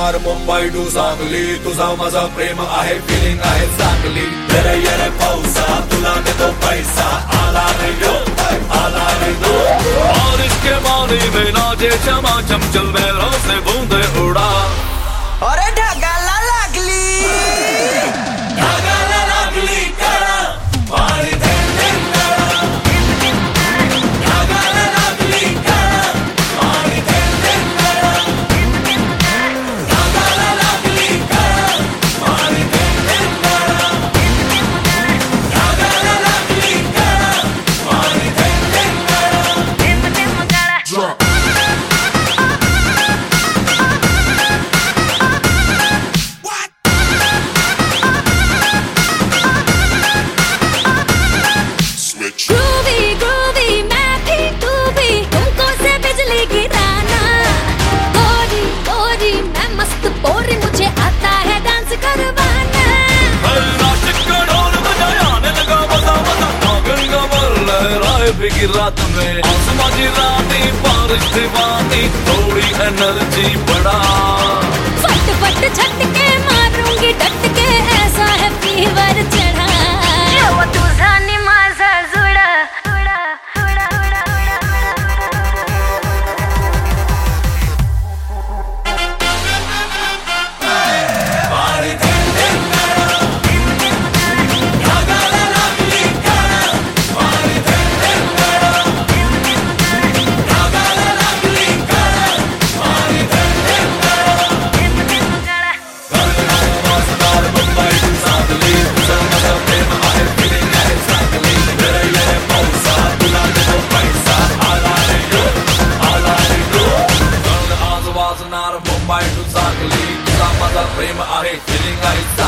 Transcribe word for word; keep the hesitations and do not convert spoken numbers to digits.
वाजणार मुंबई टू सांगली, तुझा माझा प्रेम आहे, फिलिंग आहे चांगली. येरे येरे पावसा तुला देतो पैसा, आला रे यो आला रे दो. और इसके पानी में नाचे चमा चमचल मेरों से बूंदे उड़ा. अरे ढगाला लागली ढगाला लागली कळा, पाणी थेंब थेंब कळा. ढगाला लागली कळा, पाणी थेंब थेंब कळा. ढगाला लागली कळा, पाणी थेंब थेंब कळा. ढगाला लागली कळा, पाणी थेंब थेंब कळा. Groovy, groovy, मैं भी तू भी, तुमको से बिजली गिराना. गोरी गोरी मैं मस्त पोरी, मुझे आता है डांस करवाना. नाचक का ढोल बजाया आने लगा मजा मजा, नागन का बल लहराए भीगी रात में. आसमां की रानी बारिश दीवानी, थोड़ी एनर्जी बढ़ा. फट फट झटके मारूंगी डट के, ऐसा है फीवर चढ़ा. वो तुझा नि माझा जुडा जुडा जुडा जुडा पाणी थेंब थेंब कळा, ढगाला लागली कळा. पाणी थेंब थेंब कळा, ढगाला लागली कळा. पाणी थेंब थेंब कळा. वाजणार मुंबई टू सांगली, तुझा माझा प्रेम आहे, फिलिंग आहे चांगली. येरे येरे पावसा तुला देतो पैसा, आला रे यो आला रे दो. आज वाजणार मुंबई टू सांगली, तुझा माझा प्रेम आहे, फिलिंग आहे.